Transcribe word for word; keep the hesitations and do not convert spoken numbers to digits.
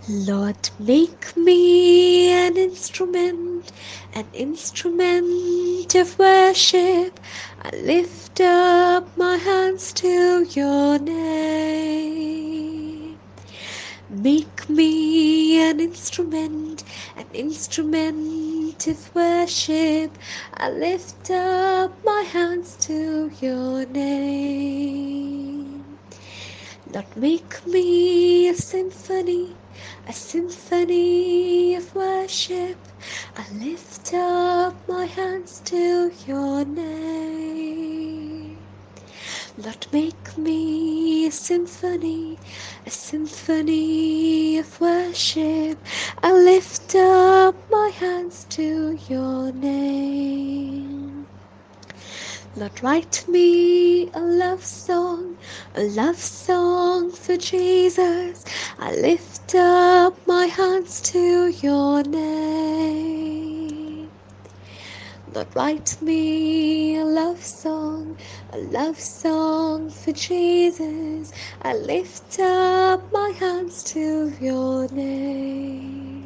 Lord, make me an instrument, an instrument of worship. I lift up my hands to your name. Make me an instrument, an instrument of worship. I lift up my hands to your name. Lord, make me a symphony, a symphony of worship. I lift up my hands to your name. Lord, make me a symphony, a symphony of worship. I lift up my hands to your name. Lord, write me a love song, a love song for Jesus. I lift up my hands to your name. Lord, write me a love song, a love song for Jesus. I lift up my hands to your name.